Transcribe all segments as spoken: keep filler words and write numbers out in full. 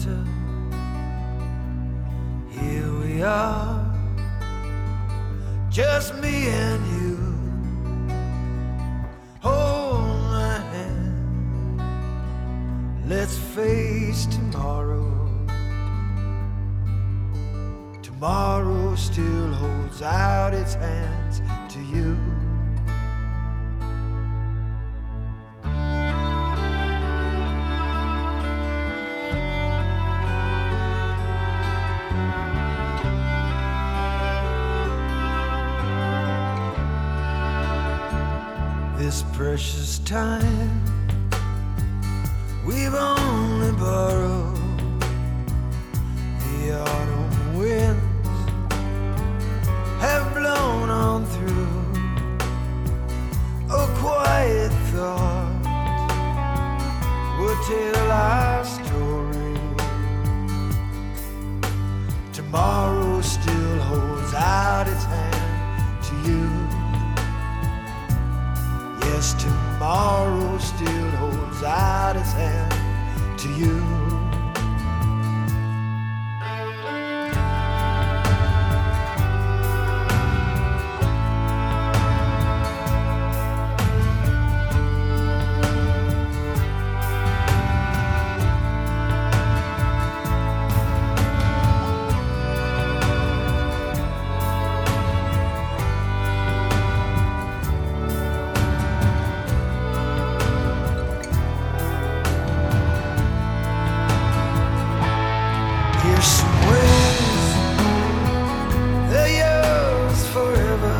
winter. Here we are, just me and you. Hold my hand, let's face tomorrow. Tomorrow still holds out its hands to you. This precious time we've only borrowed. The autumn winds have blown on through. A quiet thought will tell our story. Tomorrow still holds out its hand to you. Yes, tomorrow still holds out its hand to you. Here's some ways, they're yours forever.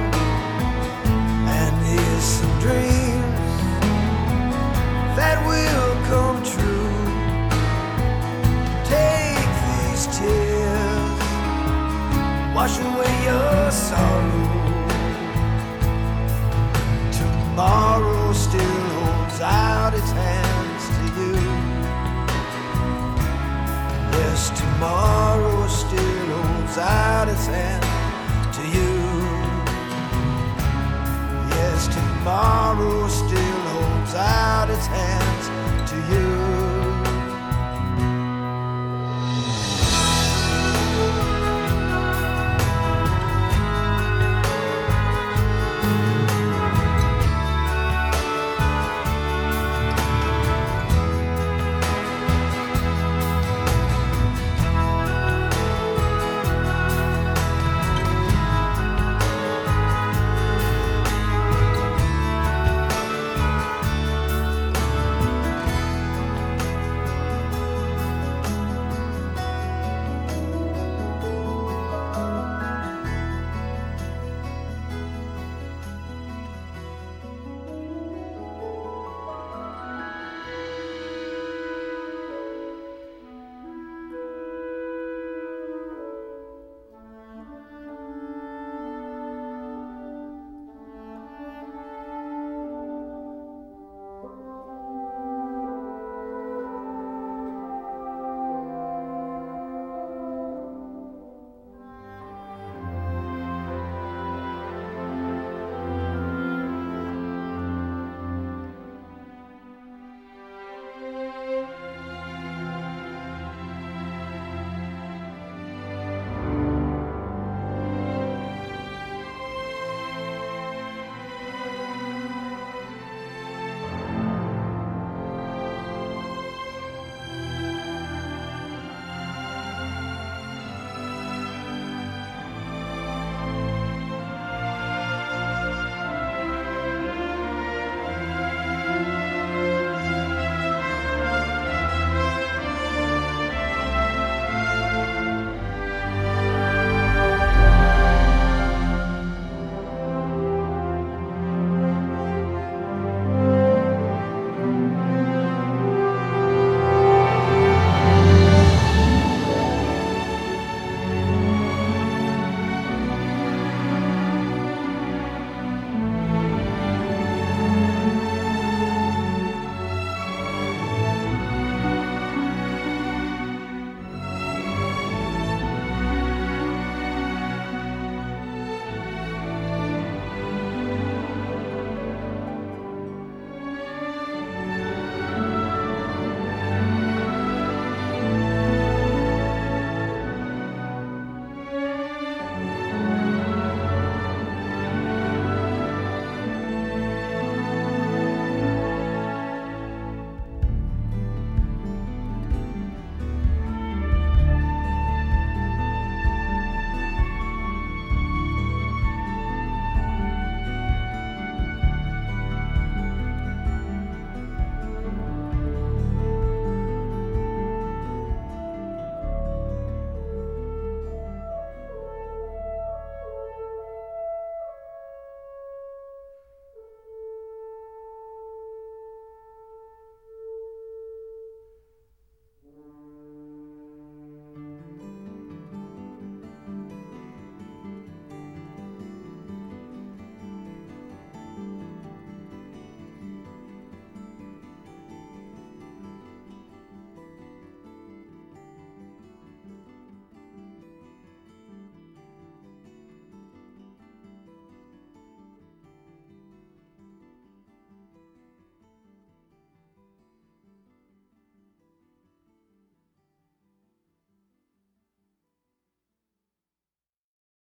And here's some dreams that will come true. Take these tears, wash away your sorrow. Tomorrow still holds out its hands to you. Yes, tomorrow still holds out its hand to you. Yes, tomorrow